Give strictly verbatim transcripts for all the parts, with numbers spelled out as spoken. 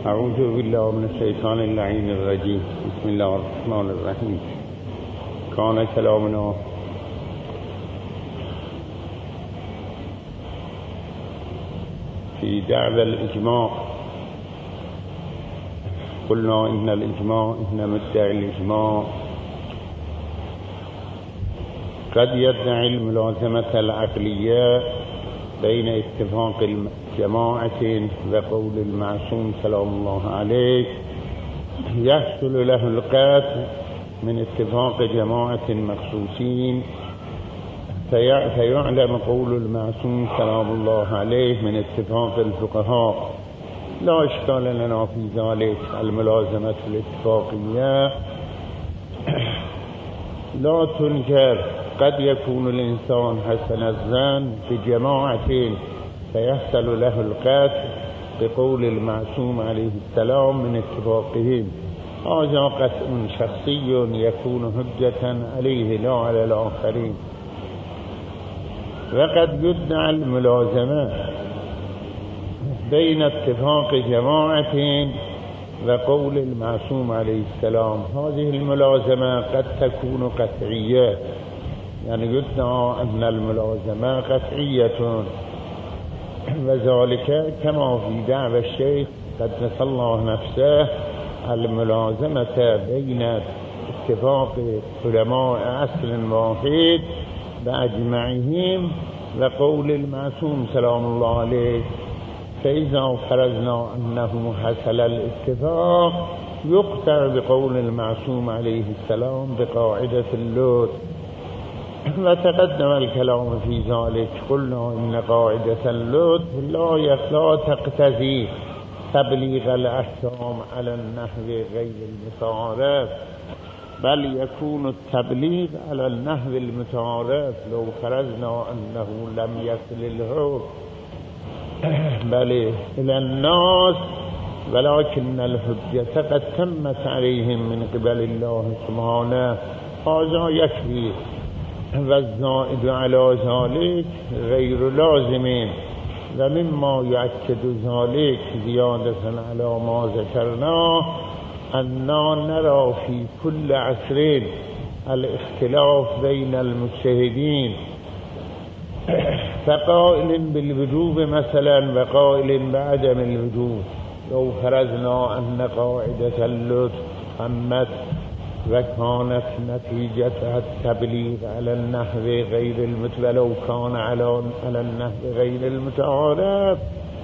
اعوذ بالله من الشیطان اللعین الرجیم. بسم الله الرحمن الرحیم. کان کلامنا في دعوى الإجماع. قلنا إن الإجماع إن مدعي الإجماع قد يدعي الملازمة العقلية بين اتفاق الجماعة وقول المعصوم سلام الله عليه، يحصل له القطع من اتفاق جماعة مخصوصين، فيعلم قول المعصوم سلام الله عليه من اتفاق الفقهاء. لا إشكال لنا في ذلك. الملازمة الاتفاقية لا تنكر. قد يكون الإنسان حسن الظن بجماعة فيحصل له القطع بقول المعصوم عليه السلام من اتفاقهم. هذا قطع شخصي يكون حجة عليه لا على الآخرين. وقد يدعى الملازمة بين اتفاق جماعة وقول المعصوم عليه السلام. هذه الملازمة قد تكون قطعية، يعني يدعى أن الملازمة قطعية، وذلك كما في دعوى الشيخ قدس الله نفسه الملازمة بين اتفاق علماء أصل واحد بأجمعهم وقول المعصوم سلام الله عليه. فإذا فرضنا أنه حصل الاتفاق يقطع بقول المعصوم عليه السلام بقاعدة اللطف، وتقدم الكلام في ذلك. قلنا إن قاعدة اللطف لا تقتضي تبليغ الأحكام على النحو غير المتعارف، بل يكون التبليغ على النحو المتعارف. لو فرضنا أنه لم يصل الحكم بل إلى الناس، ولكن الحجة قد تمت عليهم من قبل الله سبحانه، هذا يكفي. والزائد على ذلك غير لازم. ومما يؤكد ذلك زيادة على ما ذكرناه أننا نرى في كل عصر الاختلاف بين المجتهدين، فقائل بالوجوب مثلا وقائل بعدم الوجوب. لو فرضنا أن قاعدة اللطف تمت وكانت نتيجتها التبليغ على النحو غير المتعارف، ولو كان على على النحو غير المتعارف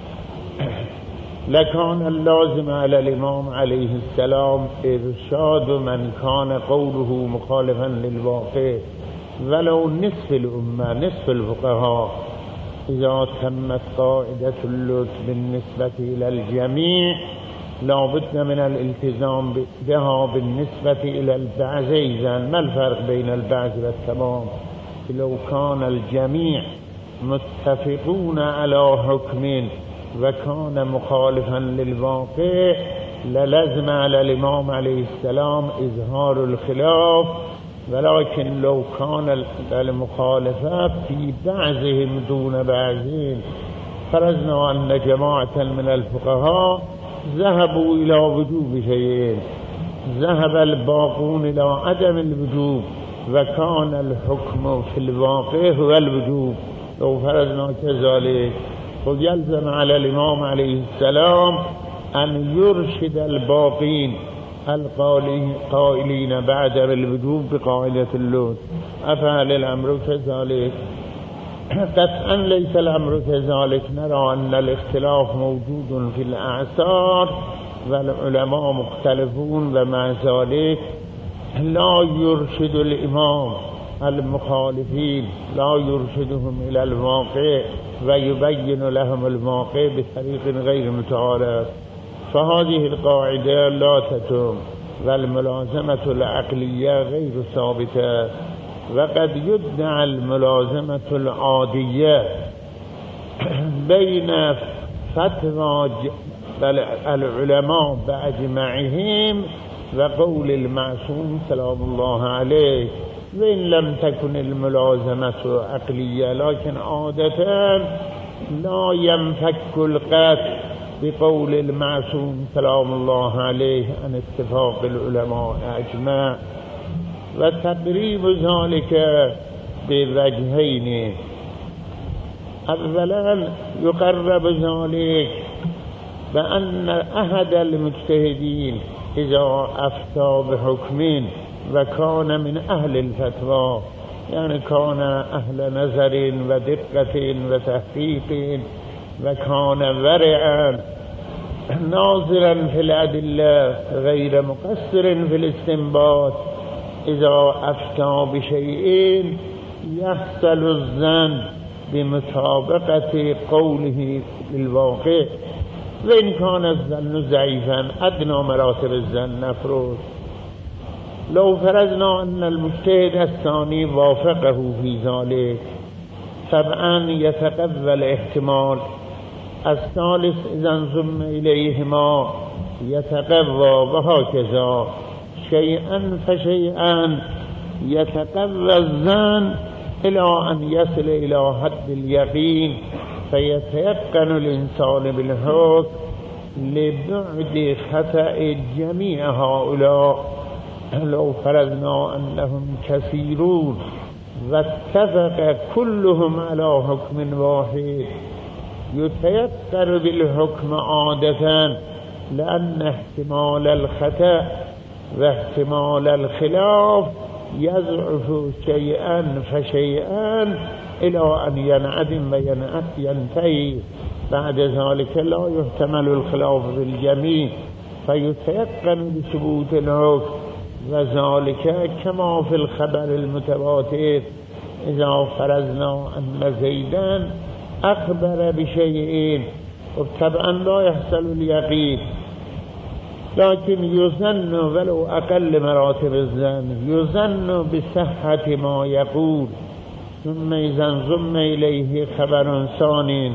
لكان اللازم على الإمام عليه السلام إرشاد من كان قوله مخالفا للواقع ولو نصف الأمة، نصف الفقهاء. إذا تمت قاعدة اللطف بالنسبة إلى الجميع لا بد من الالتزام بها بالنسبة إلى البعض. إذن ما الفرق بين البعض والتمام؟ لو كان الجميع متفقون على حكم وكان مخالفا للواقع للزم على الإمام عليه السلام إظهار الخلاف، ولكن لو كان المخالفة في بعضهم دون بعضهم، فرضنا أن جماعة من الفقهاء ذهبوا إلى وجوب شيئين، ذهب الباقون إلى عدم الوجوب، وكان الحكم في الواقع هو الوجوب. لو فرضنا كذلك فيلزم على الإمام عليه السلام أن يرشد الباقين القائلين بعدم الوجوب بقاعدة اللطف. أفعل الأمر كذلك؟ قطعا ليس الأمر كذلك. نرى أن الاختلاف موجود في الأعصار والعلماء مختلفون، ومع ذلك لا يرشد الإمام المخالفين، لا يرشدهم إلى الواقع ويبين لهم الواقع بطريق غير متعارف. فهذه القاعدة لا تتم، والملازمة العقلية غير ثابتة. وقد يدعى الملازمة العادية بين فتوى العلماء بأجمعهم وقول المعصوم سلام الله عليه، وإن لم تكن الملازمة عقلية، لكن عادة لا ينفك القطع بقول المعصوم سلام الله عليه عن اتفاق العلماء اجمع. و تقریب ذلك بوجهين: اولا يقرب ذلك بأن أحد المجتهدين إذا أفتى بحكم وكان من أهل الفتوى، يعني كان أهل نظر ودقة وتحقيق وكان ورعا ناظرا في الأدلة غير مقصر في الاستنباط، إذا أفتى بشيء يحصل الظن بمطابقة قوله للواقع، وإن كان الظن ضعيفا أدنى مراتب الظن نفرض. لو فرضنا أن المجتهد الثاني وافقه في ذلك طبعا يتقوى الاحتمال، الثالث إذا انضم إليهما يتقوى، وهكذا شيئا فشيئا يتقوى الظن إلى أن يصل إلى حد اليقين، فيتيقن الإنسان بالحكم لبعد خطأ جميع هؤلاء. لو فرضنا أنهم كثيرون واتفق كلهم على حكم واحد يتيقن بالحكم عادة، لأن احتمال الخطأ واحتمال الخلاف يضعف شيئا فشيئا إلى أن ينعدم وينتهي، بعد ذلك لا يحتمل الخلاف بالجميع فيتيقن بثبوت الحكم. وذلك كما في الخبر المتواتر: إذا فرضنا أن زيدا أخبر بشيء، طبعا لا يحصل اليقين، لكن يظن ولو أقل مراتب الظن، يظن بصحة ما يقول، ثم إذا انضم إليه خبر ثاني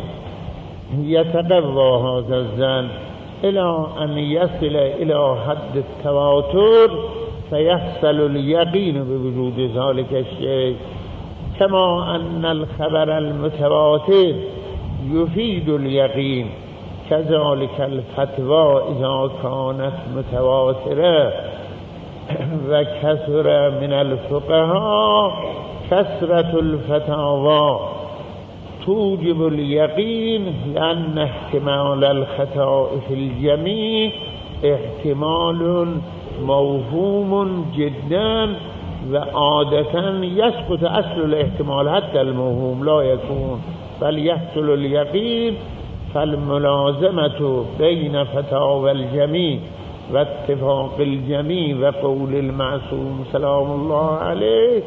يتقوى هذا الظن إلى أن يصل إلى حد التواتر فيحصل اليقين بوجود ذلك الشيء. كما أن الخبر المتواتر يفيد اليقين، كذلك الفتوى إذا كانت متواترة وكثر من الفقهاء كثرة الفتاوى توجب اليقين، لأن احتمال الخطأ في الجميع احتمال موهوم جدا، وعادة يسقط أصل الاحتمال حتى الموهوم لا يكون بل يحصل اليقين. فالملازمة بين فتاوى الجميع واتفاق الجميع وقول المعصوم سلام الله عليه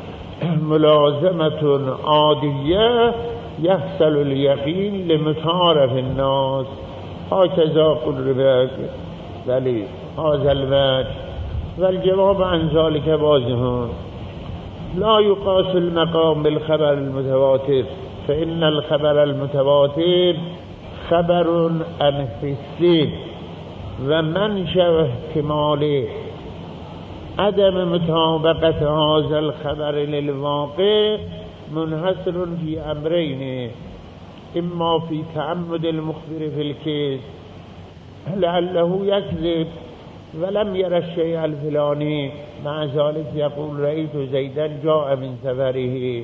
ملازمة عادية يحصل اليقين لمتعارف الناس. هكذا قرب ذلك هذا الوجه. والجواب عن ذلك واضح: لا يقاس المقام بالخبر المتواتر، فإن الخبر المتواتر خبر عن حسي، ومنشأ احتمال عدم مطابقة هذا الخبر للواقع منحصر في أمرين: إما في تعمد المخبر في الكيس لعله يكذب ولم يرى الشيء الفلاني، مع ذلك يقول رأيت زيدا جاء من سفره،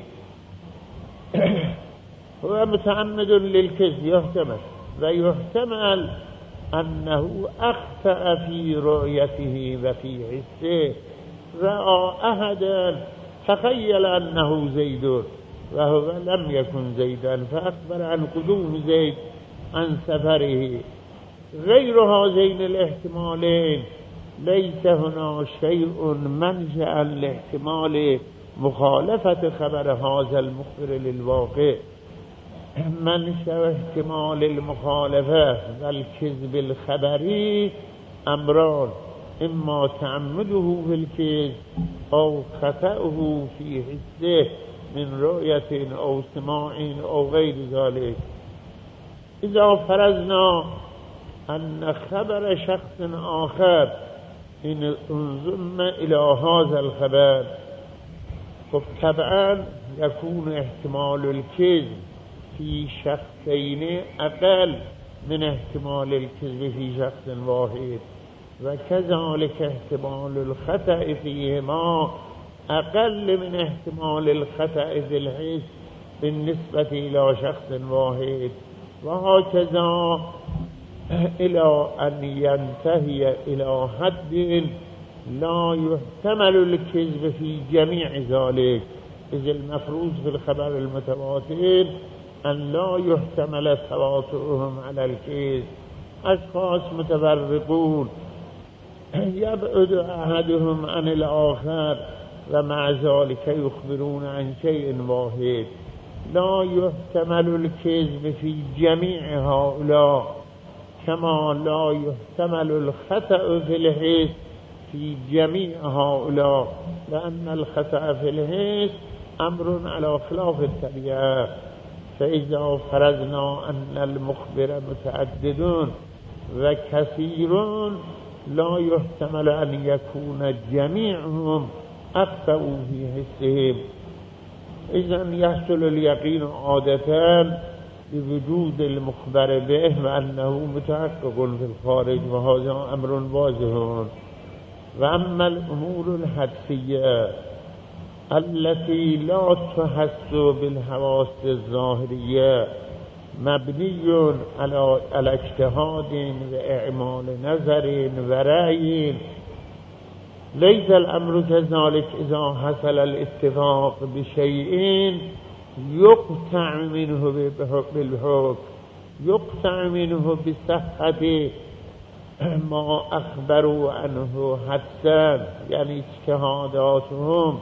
هو متعمد للكذب يحتمل، ويحتمل أنه أخطأ في رؤيته وفي حسه، رأى أحدا تخيل أنه زيد وهو لم يكن زيدا فأخبر عن قدوم زيد عن سفره. غير هذين الاحتمالين ليس هنا شيء منشأ لاحتمال مخالفة خبر هذا المخبر للواقع. منشأ احتمال المخالفة والكذب الخبري أمران: إما تعمده في الكذب أو خطأه في حسه من رؤية أو سماع أو غير ذلك. إذا فرضنا أن خبر شخص آخر إن انضم إلى هذا الخبر، فطبعا يكون احتمال الكذب في شخصين أقل من احتمال الكذب في شخص واحد وكذلك احتمال الخطأ فيهما أقل من احتمال الخطأ في الحس بالنسبة إلى شخص واحد، وهكذا إلى أن ينتهي إلى حد لا يحتمل الكذب في جميع ذلك، إذ المفروض في الخبر المتواتر أن لا يحتمل تواترهم على الكذب. أشخاص متفرقون يبعد أحدهم عن الآخر ومع ذلك يخبرون عن شيء واحد، لا يحتمل الكذب في جميع هؤلاء كما لا يحتمل الخطأ في الحس في جميع هؤلاء، لأن الخطأ في الحس أمر على خلاف الطبيعة. فإذا فرضنا أن المخبر متعددون وكثيرون لا يحتمل أن يكون جميعهم أخطأوا في حسهم، إذن يحصل اليقين عادة بوجود المخبر به وأنه متحقق في الخارج، وهذا أمر واضح. وأما الأمور الحدسية التي لا تحس بالحواس الظاهرية مبني على الاجتهاد وإعمال نظر ورأي، ليس الأمر كذلك إذا حصل الاتفاق بشيء يقطع منه بالحكم، يقطع منه بصحة ما أخبروا عنه حدسا، يعني اجتهاداتهم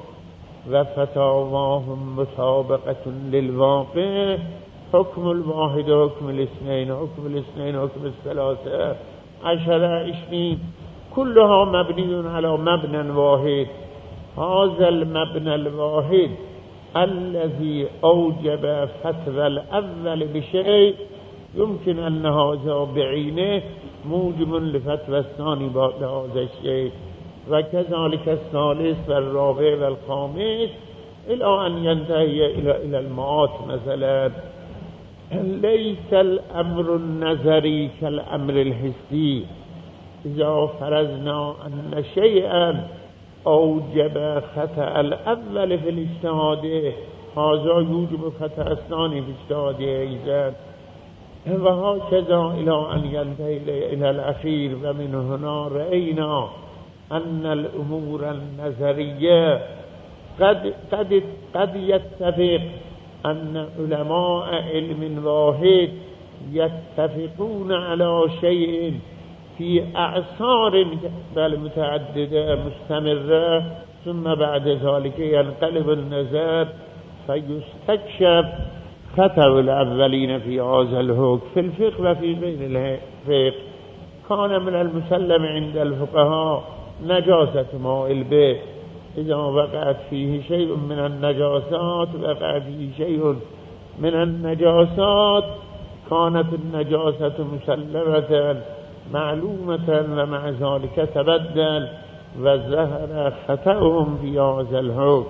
وفتاواهم مطابقة للواقع. حكم الواحد حكم الاثنين، حكم الاثنين حكم الثلاثة عشر عشرين، كلها مبني على مبنى واحد. هذا المبنى الواحد الذي أوجب فتوى الأول بشيء يمكن أن هذا بعينه موجب لفتوى الثاني بعد هذا الشيء، وكذلك الثالث والرابع والخامس إلى أن ينتهي إلى إلى المئات. مثلا ليس الأمر النظري كالأمر الحسي. إذا فرضنا أن شيئا أوجب خطأ الأول في الاجتهاد هذا يوجب خطأ الثاني في الاجتهاد أيضا، وهكذا إلى أن ينتهي إلى الأخير. ومن هنا رأينا أن الأمور النظرية قد قد قد يتفق أن علماء علم واحد يتفقون على شيء في أعصار بل متعددة مستمرة، ثم بعد ذلك ينقلب النظر فيستكشف خطأ الأولين في هذا الحكم في الفقه وفي غير الفقه. كان من المسلم عند الفقهاء نجاسة ماء البئر، إذا وقعت فيه شيء من النجاسات وقع فيه شيء من النجاسات كانت النجاسة مسلمة معلومة، ومع ذلك تبدل وظهر خطأهم في هذا الحكم.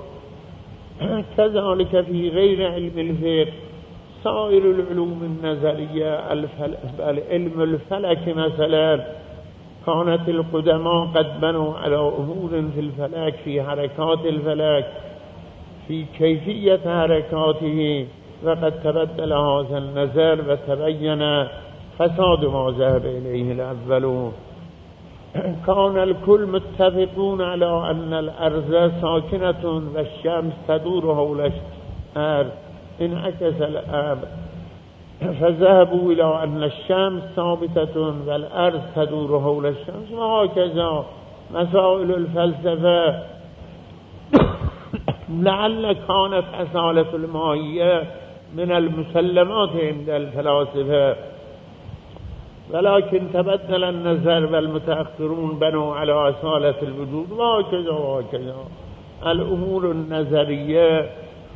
كذلك في غير علم الفقه سائر العلوم النظرية، العلم الفلك مثلا، كانت القدماء قد بنوا على أمور في الفلك، في حركات الفلك، في كيفية حركاته، وقد تبدل هذا النظر وتبين فساد ما ذهب إليه الأولون. كان الكل متفقون على أن الأرض ساكنة والشمس تدور حول الأرض، انعكس الأمر فذهبوا إلى أن الشمس ثابتة والأرض تدور حول الشمس. وهكذا مسائل الفلسفة لعل كانت أصالة الماهية من المسلمات عند الفلاسفة، ولكن تبدل النظر والمتأخرون بنوا على أصالة الوجود. وهكذا وهكذا الأمور النظرية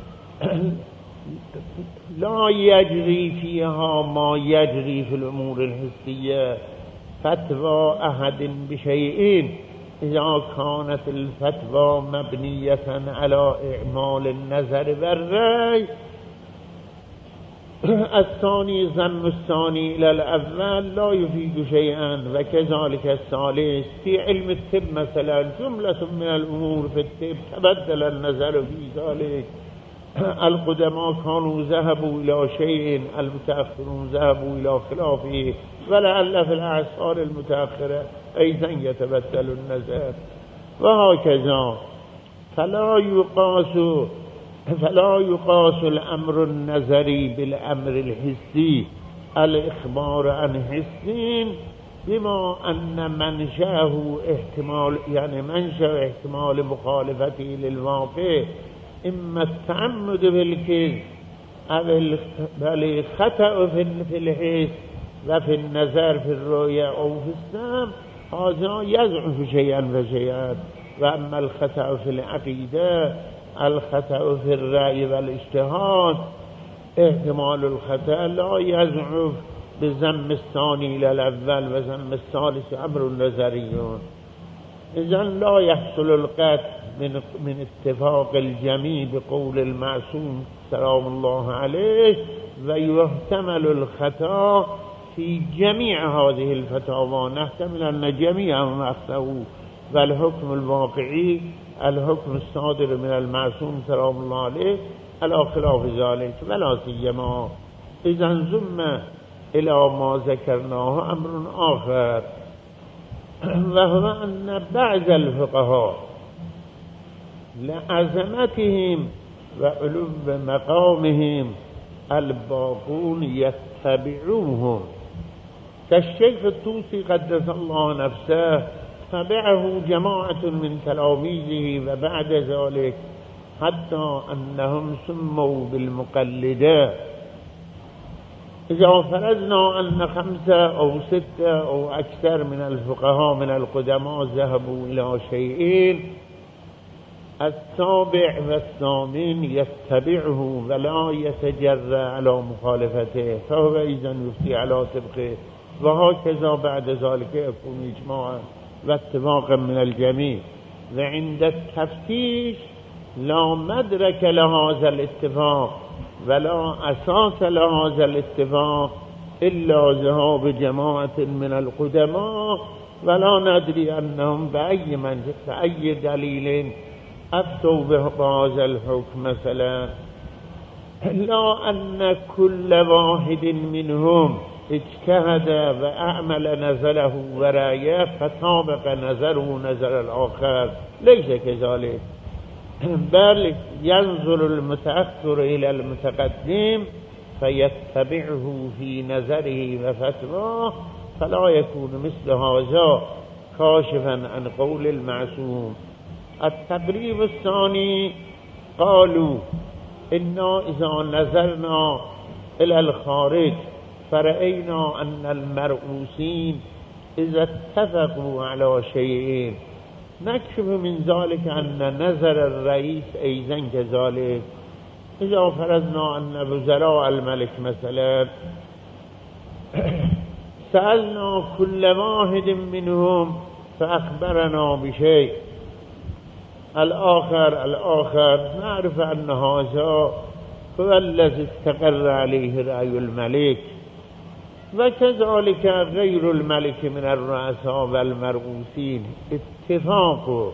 لا يجري فيها ما يجري في الأمور الحسية. فتوى أحد بشيء إذا كانت الفتوى مبنية على إعمال النظر والرأي الثانی ضم الثانی الى الاول لا يفيد شيئا وكذلك الثالث في علم الطب مثلا جملة من الامور في الطب تبدل النظر في ذلك. القدماء كانوا ذهبوا الى شيء، المتأخرون ذهبوا الى خلافه، ولعل في الاعصار المتأخرة ايضا يتبدل النظر وهكذا. فلا يقاس فلا يقاس الامر النظري بالامر الحسي الاخبار عن حسين بما ان منشأه احتمال، يعني منشأ احتمال مخالفته للواقع اما التعمد بالكذب او الخطأ في الحس وفي النظر في الرؤيا او في السمع، هذا يضعف شيئا فشيئا. واما الخطأ في العقيدة، الخطأ في الرأي والاجتهاد، احتمال الخطأ لا يضعف بضم الثاني الى الاول وضم الثالث امر نظري. اذن لا يحصل القطع من من اتفاق الجميع بقول المعصوم سلام الله عليه، ويحتمل الخطأ في جميع هذه الفتاوى، نحتمل ان جميعا نفسه، والحكم الواقعي الحكم الصادر من المعصوم سلام الله عليه على خلاف ذلك، ولا سيما اذا ضم الى ما ذكرناه امر اخر، وهو ان بعض الفقهاء لعظمتهم وعلو مقامهم الباقون يتبعوهم، كالشيخ الطوسي قدس الله نفسه تبعه جماعة من تلاميذه، وبعد ذلك حتى أنهم سموا بالمقلدة. إذا فرضنا أن خمسة أو ستة أو أكثر من الفقهاء من القدماء ذهبوا إلى شيئين، السابع والثامن يتبعه ولا يتجرى على مخالفته، فهو إذن يفتي على طبقه، وهكذا بعد ذلك يكون إجماعا واتفاقا من الجميع. وعند التفتيش لا مدرك لهذا الاتفاق ولا أساس لهذا الاتفاق إلا ذهاب جماعة من القدماء، ولا ندري أنهم بأي منطق بأي دليل أفتوا بهذا الحكم مثلا، لا أن كل واحد منهم اجتهد وأعمل نظره ورأيه فطابق نظره نظر الآخر، ليس كذلك، بل ينظر المتأخر إلى المتقدم فيتبعه في نظره وفتواه، فلا يكون مثل هذا كاشفا عن قول المعصوم. التقريب الثاني قالوا إنا إذا نظرنا إلى الخارج فرأينا أن المرؤوسين إذا اتفقوا على شيئين نكشف من ذلك أن نظر الرئيس أيضا كذلك. إذا فرضنا أن وزراء الملك مثلا سألنا كل واحد منهم فأخبرنا بشيء، الآخر الآخر نعرف أن هذا هو الذي استقر عليه رأي الملك، وكذلك غير الملك من الرؤساء والمرؤوسين اتفاق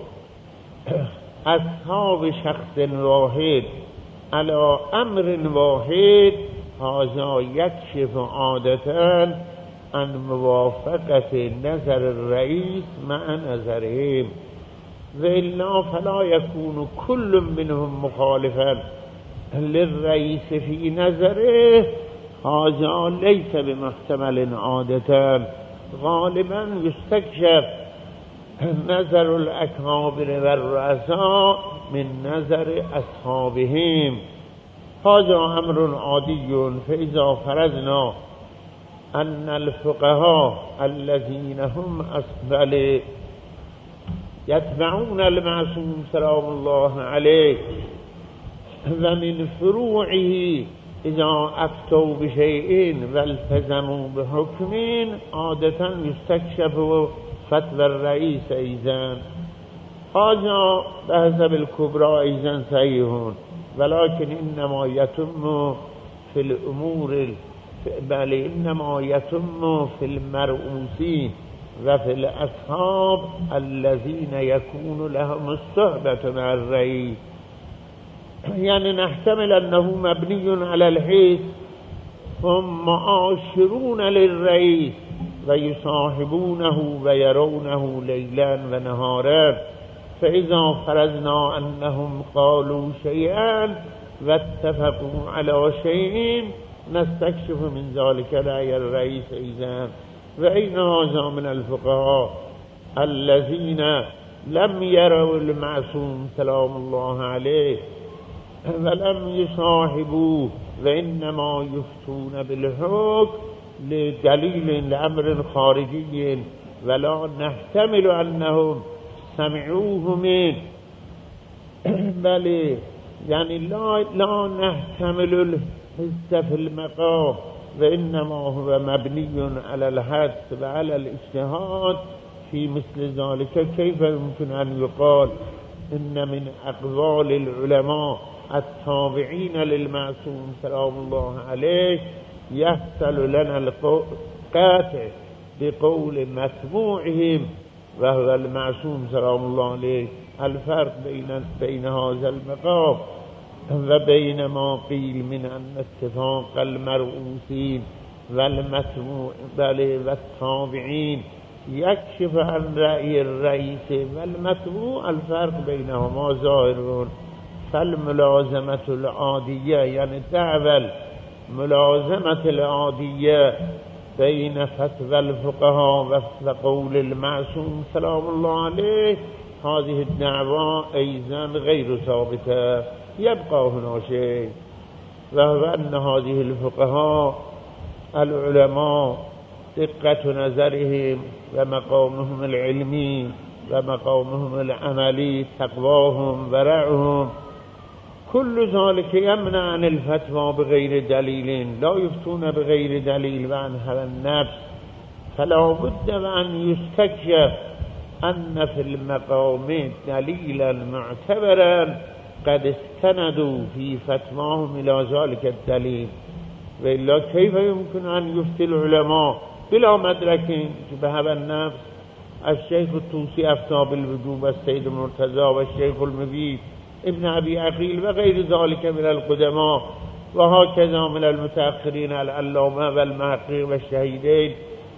أصحاب شخص واحد على أمر واحد، هذا يكشف عادة عن موافقة نظر الرئيس مع نظرهم، وإلا فلا يكون كل منهم مخالفا للرئيس في نظره، هذا ليس بمحتمل عادة. غالبا يستكشف نظر الأكابر والرؤساء من نظر أصحابهم، هذا أمر عادي. فإذا فرضنا أن الفقهاء الذين هم أسفل يتبعون المعصوم سلام الله عليه ومن فروعه إذا أفتوا بشيء والتزموا بحكم، عادة يستكشف فتوى الرئيس أيضا، هذا بحسب الكبرى أيضا صحيح، ولكن إنما يتم في الأمور بل إنما يتم في المرؤوسين وفي الأصحاب الذين يكون لهم الصحبة مع الرئيس. يعني نحتمل أنه مبني على الحس، هم معاشرون للرئيس ويصاحبونه ويرونه ليلا ونهارا، فإذا فرضنا أنهم قالوا شيئا واتفقوا على شيء نستكشف من ذلك رأي الرئيس أيضا. وأين هذا من الفقهاء الذين لم يروا المعصوم سلام الله عليه ولم يصاحبوه وإنما يفتون بالحكم لدليل لأمر خارجي ولا نحتمل أنهم سمعوه منه، بل يعني لا, لا نحتمل الحس في المقام، وإنما هو مبني على الحدس وعلى الاجتهاد في مثل ذلك. كيف يمكن أن يقال إن من أقوال العلماء التابعين للمعصوم سلام الله عليه يحصل لنا القاطع بقول متبوعهم وهو المعصوم سلام الله عليه؟ الفرق بين بين هذا المقام وبين ما قيل من أن اتفاق المرؤوسين والمتبوع بل والتابعين يكشف عن رأي الرئيس والمتبوع، الفرق بينهما ظاهر. فالملازمة العادية يعني تعمل ملازمة العادية بين فتوى الفقهاء وقول المعصوم سلام الله عليه، هذه الدعوة أيضا غير ثابتة. يبقى هنا شيء، وهو أن هذه الفقهاء العلماء دقة نظرهم ومقامهم العلمي ومقامهم العملي تقواهم ورعهم كل ذلك يمنع عن الفتوى بغير دليل، لا يفتون بغير دليل وعن هوى النفس. فلا بد أن يستكشف أن في المقام دليلا معتبرا قد استندوا في فتواهم إلى ذلك الدليل، وإلا كيف يمكن أن يفتي العلماء بلا مدرك بهوى النفس؟ الشيخ الطوسي أفتى بالوجوب، السيد المرتضى والشيخ المفيد ابن أبي عقيل وغير ذلك من القدماء، وهكذا من المتأخرين العلامة والمحقق والشهيدين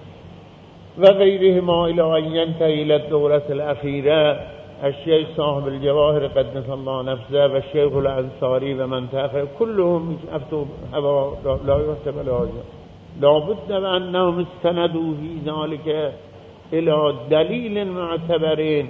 وغيرهما إلى أن ينتهي إلى الدورة الأخيرة الشيخ صاحب الجواهر قدس الله نفسه والشيخ الأنصاري ومن تأخر، كلهم أفتوا لا يحتمل هذا. لا بد أنهم استندوا في ذلك إلى دليل معتبرين.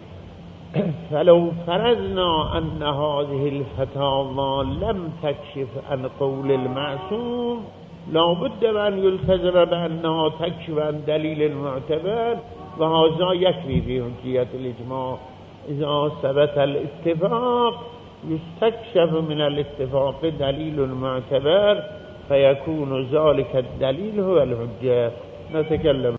فلو فرضنا أن هذه الفتاوى لم تكشف عن قول المعصوم لا بد أن يلتزم بأنها تكشف عن دليل معتبر، وهذا يكفي في حجية الإجماع. إذا ثبت الاتفاق يستكشف من الاتفاق دليل معتبر فيكون ذلك الدليل هو الحجة. نتكلم